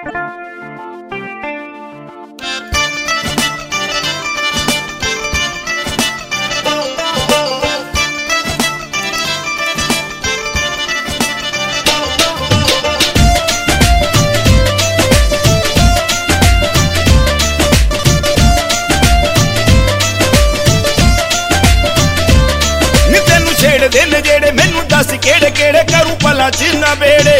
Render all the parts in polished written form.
दिन जेड़े मैनू दस केड़े केड़े करूं भला जिन्ना बेड़े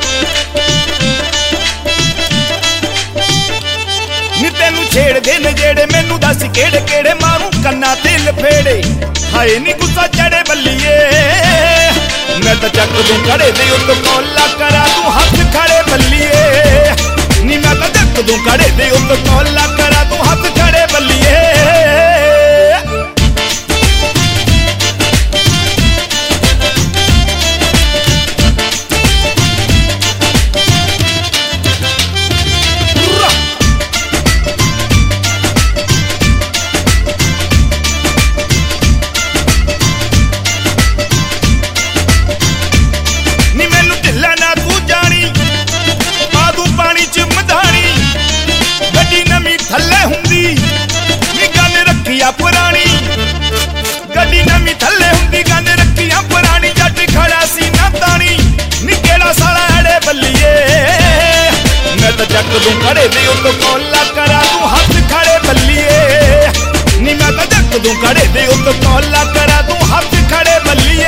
नी तेनू छेड़ दिन जेड़े मैनू दस केड़े केड़े मारूं कन्ना दिल फेड़े हाय नी गुस्सा चढ़े बल्लिए मैं तो चक दूं खड़े दे उत्तो कौला करा तू हाथ खड़े बल्लिए नी मैं तो चक दूं खड़े दे उत्तो कौला करा तू हाथ खड़े बल्लिए पुरानी गड्डी नवी थले हुंदी गंद रखिया पुरानी जट खड़ा सी ना तानी नी केड़ा साला अड़े बल्लिए मैं तो चक दूं खड़े दे उत्तो कौला करा तू हाथ खड़े बल्लिए नी मैं तो चक दूं खड़े दे उत्तो कौला करा तू हाथ खड़े बल्लिए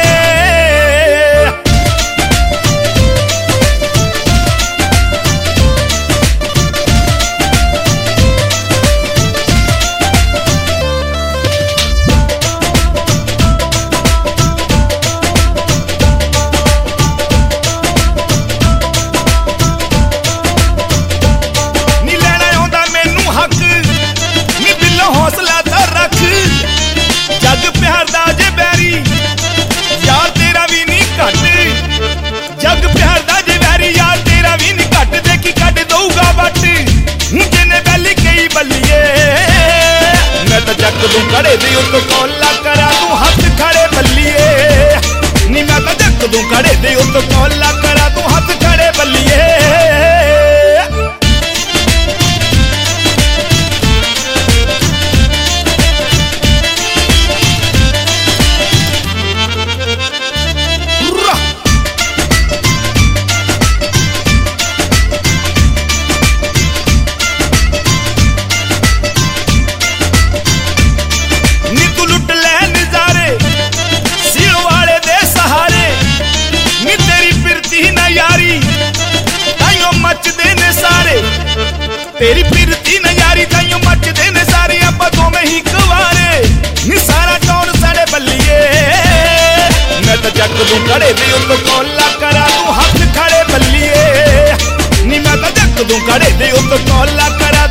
हौसला तो रख जग प्यार दा जे बैरी यार तेरा भी नहीं घट जग प्यार दा जे बैरी यार तेरा भी नहीं घट देखी कट दऊगा बट जिन्हें बैली कई बल्लिए मैं तो चक दूं खड़े दे उत्तो कौला करा तू हाथ खड़े बल्लिए नी मैं तो चक दूं खड़े दे उत्तो कौला करा तू हाथ खड़े बल्लिए तेरी फिरती नजारी ताइयों मचदे ने सारे अब्बा तो में ही कवारे नी सारा टौन साड़े बल्लिए मैं तो चक दूं खड़े दे उत्तो कौला करा तू हाथ खड़े बल्लिए नी मैं तो चक दूं खड़े दे उत्तो कौला करा